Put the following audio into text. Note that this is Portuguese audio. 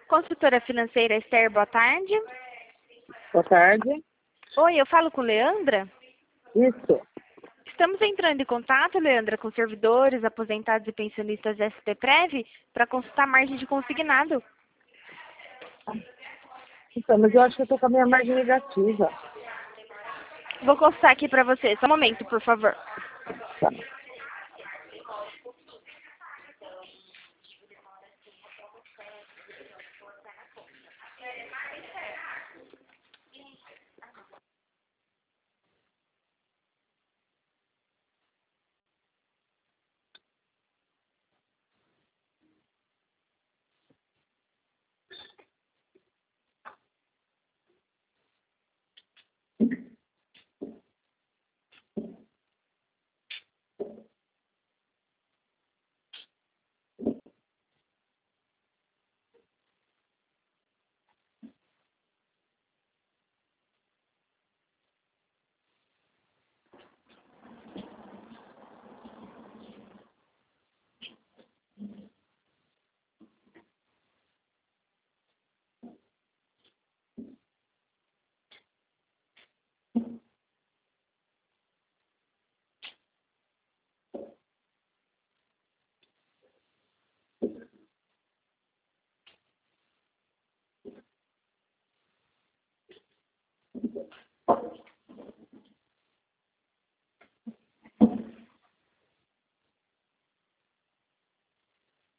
Consultora financeira Esther, boa tarde. Boa tarde. Oi, eu falo com Leandra? Isso. Estamos entrando em contato, Leandra, com servidores, aposentados e pensionistas SP Prev para consultar margem de consignado. Então, mas eu acho que eu tô com a minha margem negativa. Vou consultar aqui para você. Só um momento, por favor. Tá.